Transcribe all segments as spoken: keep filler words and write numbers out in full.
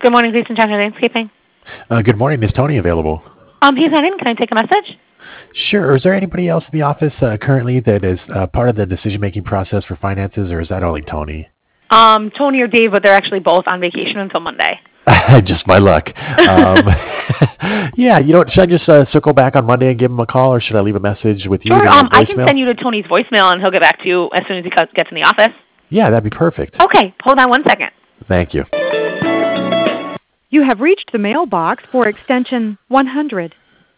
Good morning, Jason Johnson Landscaping. Uh, good morning. Is Tony available? Um, he's not in. Can I take a message? Sure. Is there anybody else in the office uh, currently that is uh, part of the decision-making process for finances, or is that only Tony? Um, Tony or Dave, but they're actually both on vacation until Monday. Just my luck. Um, yeah, you know what? Should I just uh, circle back on Monday and give him a call, or should I leave a message with you? Sure. to Um, his I can voicemail? send you to Tony's voicemail, and he'll get back to you as soon as he co- gets in the office. Yeah, that'd be perfect. Okay. Hold on one second. Thank you. You have reached the mailbox for extension one hundred.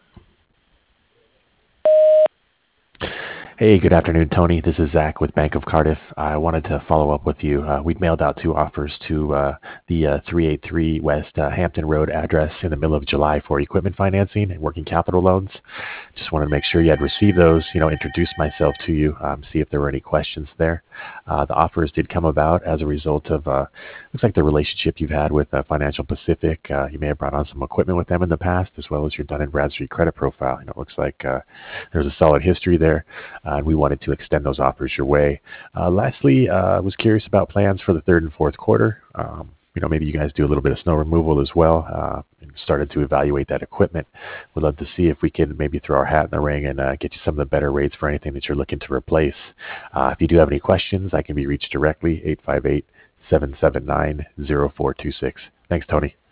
Hey, good afternoon, Tony. This is Zach with Bank of Cardiff. I wanted to follow up with you. Uh, we'd mailed out two offers to uh, the uh, three eighty-three West uh, Hampton Road address in the middle of July for equipment financing and working capital loans. Just wanted to make sure you had received those, you know, introduce myself to you, um, see if there were any questions there. Uh, the offers did come about as a result of, uh, looks like the relationship you've had with uh, Financial Pacific. Uh, you may have brought on some equipment with them in the past, as well as your Dun and Bradstreet credit profile. You know, it looks like uh, there's a solid history there. Uh, and we wanted to extend those offers your way. Uh, lastly, I uh, was curious about plans for the third and fourth quarter. Um, you know, maybe you guys do a little bit of snow removal as well, uh, and started to evaluate that equipment. We'd love to see if we can maybe throw our hat in the ring and uh, get you some of the better rates for anything that you're looking to replace. Uh, if you do have any questions, I can be reached directly, eight five eight, seven seven nine, zero four two six. Thanks, Tony.